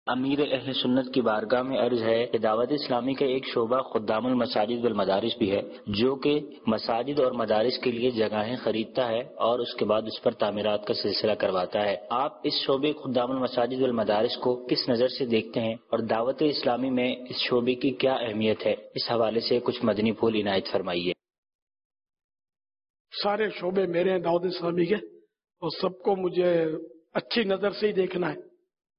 امیر اہل سنت کی بارگاہ میں عرض ہے کہ دعوت اسلامی کا ایک شعبہ خدام المساجد والمدارس بھی ہے، جو کہ مساجد اور مدارس کے لیے جگہیں خریدتا ہے اور اس کے بعد اس پر تعمیرات کا سلسلہ کرواتا ہے۔ آپ اس شعبے خدام المساجد والمدارس کو کس نظر سے دیکھتے ہیں اور دعوت اسلامی میں اس شعبے کی کیا اہمیت ہے؟ اس حوالے سے کچھ مدنی پھول عنایت فرمائیے۔ سارے شعبے میرے ہیں دعوت اسلامی کے، اور سب کو مجھے اچھی نظر سے ہی دیکھنا ہے۔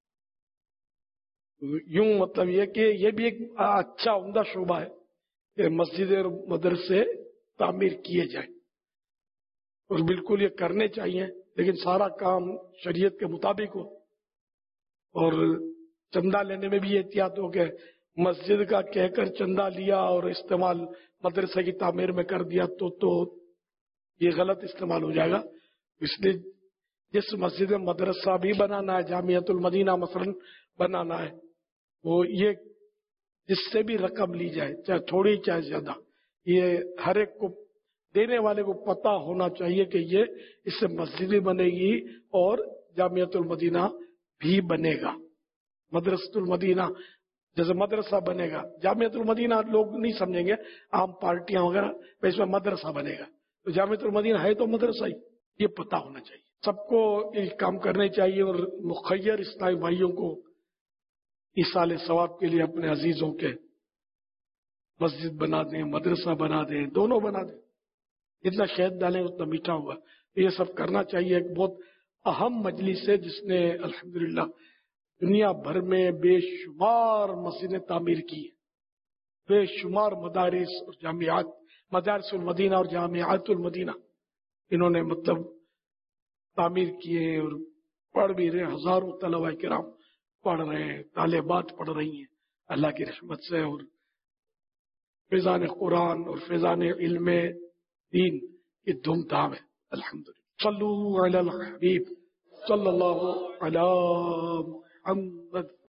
یوں مطلب یہ کہ یہ بھی ایک اچھا عمدہ شعبہ ہے کہ مسجد اور مدرسے تعمیر کیے جائیں، اور بالکل یہ کرنے چاہیے، لیکن سارا کام شریعت کے مطابق ہو، اور چندہ لینے میں بھی احتیاط ہو کہ مسجد کا کہہ کر چندہ لیا اور استعمال مدرسے کی تعمیر میں کر دیا تو یہ غلط استعمال ہو جائے گا۔ اس لیے جس مسجد میں مدرسہ بھی بنانا ہے، جامعۃ المدینہ مثلا بنانا ہے، وہ یہ جس سے بھی رقم لی جائے، چاہے تھوڑی چاہے زیادہ، یہ ہر ایک کو دینے والے کو پتہ ہونا چاہیے کہ یہ اس سے مسجد بھی بنے گی اور جامعۃ المدینہ بھی بنے گا۔ مدرسۃ المدینہ جیسے مدرسہ بنے گا، جامعۃ المدینہ لوگ نہیں سمجھیں گے، عام پارٹیاں وغیرہ، اس میں مدرسہ بنے گا تو جامعۃ المدینہ ہے تو مدرسہ ہی، یہ پتہ ہونا چاہیے۔ سب کو یہ کام کرنے چاہیے، اور مخیر اسلامی بھائیوں کو ایصال ثواب کے لیے اپنے عزیزوں کے مسجد بنا دیں، مدرسہ بنا دیں، دونوں بنا دیں، جتنا شہد ڈالیں اتنا میٹھا ہوگا۔ یہ سب کرنا چاہیے۔ ایک بہت اہم مجلس ہے جس نے الحمدللہ دنیا بھر میں بے شمار مسجدیں تعمیر کی ہیں، بے شمار مدارس اور جامعات، مدارس المدینہ اور جامعات المدینہ انہوں نے مطلب تعمیر کیے ہیں، اور پڑھ بھی رہے، ہزاروں طلبہ کرام پڑھ رہے ہیں، طالبات پڑھ رہی ہیں اللہ کی رحمت سے، اور فیضان قرآن اور فیضان علم دین کی دھوم دھام ہے الحمدللہ۔ صلو علی الحبیب صلی اللہ علی محمد۔